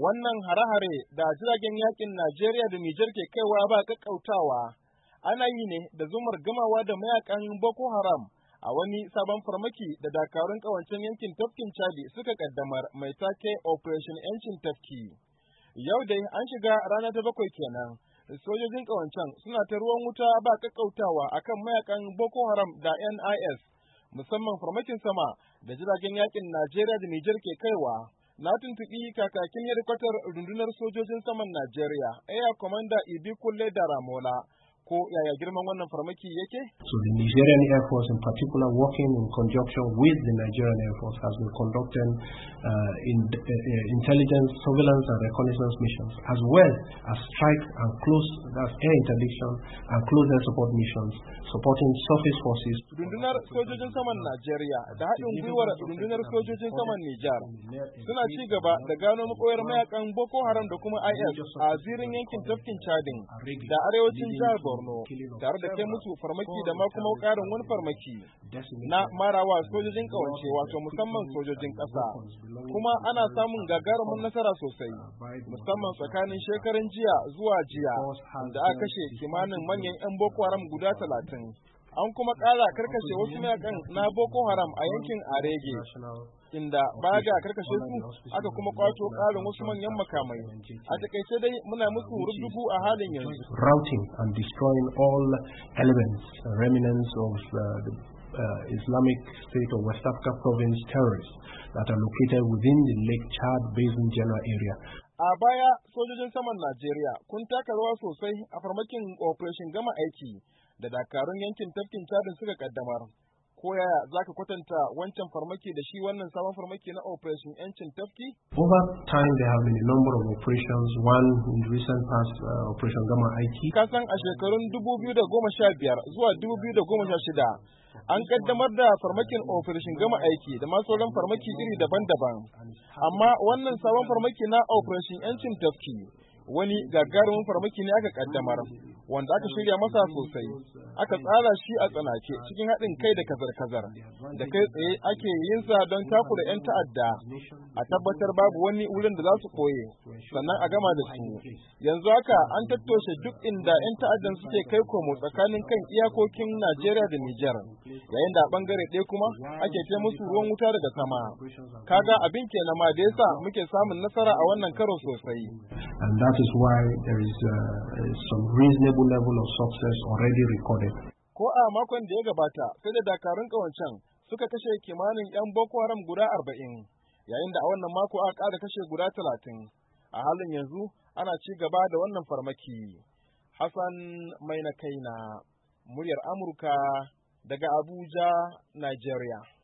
Wannan hare-hare da jiragen yakin Najeriya da Nijar ke kaiwa ba kakkautawa ana yi ne da zumar gamawa da mayakan Boko Haram a wani sabon farmaki da dakarun kawancen yankin tafkin Chadi suka kaddamar mai take Operation Yancin Tafki. Yau dai an shiga rana ta 7 kenan. Sojojin kawancen suna ta ruwan wuta ba kakkautawa akan mayakan Boko Haram da NIS, musamman farmakin sama da jiragen yakin Najeriya da Nijar ke kaiwa. Na tuntuɓi kakakin hedikwatar rundunar sojojin saman Najeriya, Air Commander Ibi Kulle da Ramola, ko yaya girman wannan farmaki yake? So the Nigerian Air Force in particular, working in conjunction with the Nigerian Air Force, has been conducting intelligence, surveillance and reconnaissance missions, as well as strike and close, that's air interdiction and close air support missions, supporting surface forces. Rundunar sojojin saman Najeriya da haɗin gwiwar rundunar sojojin saman Nijar suna ci gaba da gano makoyar mayakan Boko Haram da kuma IS a zirin yankin tafkin Chadin da arewacin jihar Borno, tare da kai musu farmaki da ma kuma ƙarin wani farmaki na marawa sojojin kawance wato musamman sojojin ƙasa. Kuma ana samun gagarumin nasara sosai, musamman tsakanin shekaran jiya zuwa jiya da aka kashe kimanin manyan 'yan Boko Haram guda 30. An kuma ƙara karkashe wasu mayakan na Boko Haram a yankin Arege, inda baya ga karkashe su aka kuma kwato ƙarin wasu manyan makamai. A takaice dai muna musu rubdugu a halin yanzu. Routing and destroying all elements, remnants of the Islamic State of West Africa Province terrorists that are located within the Lake Chad Basin General area. A baya sojojin saman Najeriya kun taka rawa sosai a farmakin Operation Gama Aiki da dakarun yankin tafkin Chadin suka kaddamar. Ko yaya za ka kwatanta wancan farmaki da shi wannan sabon farmaki na Operation Yancin Tafki? Over time there have been a number of operations, one in the recent past, Operation Gama Aiki. Kasan a shekarun 2015 zuwa 2016 an kaddamar da farmakin Operation Gama Aiki da ma sauran farmaki iri daban-daban. Amma wannan sabon farmaki na Operation Yancin Tafki wani gagarumin farmaki ne aka kaddamar, wanda aka shirya masa sosai, aka tsara shi a tsanake cikin haɗin kai da kazar-kazar, da kai tsaye ake yin sa don takura 'yan ta'adda, a tabbatar babu wani wurin da za su ɓoye, sannan a gama da su. Yanzu haka an tattoshe duk inda 'yan ta'addan suke kai komo tsakanin kan iyakokin Najeriya da Nijar, yayin da a ɓangare ɗaya kuma ake ce musu ruwan wuta daga sama. Kaga abin kenan ma da yasa muke samun nasara a wannan karo sosai. And that is why there is some reasonable level of success already recorded. Ko a makon da ya gabata, sai da dakarun kawancan suka kashe kimanin 'yan Boko Haram guda 40, yayin da a wannan mako aka ƙara kashe guda 30. A halin yanzu ana ci gaba da wannan farmaki. Hassan Maina Kaina, muryar Amurka daga Abuja, Nigeria.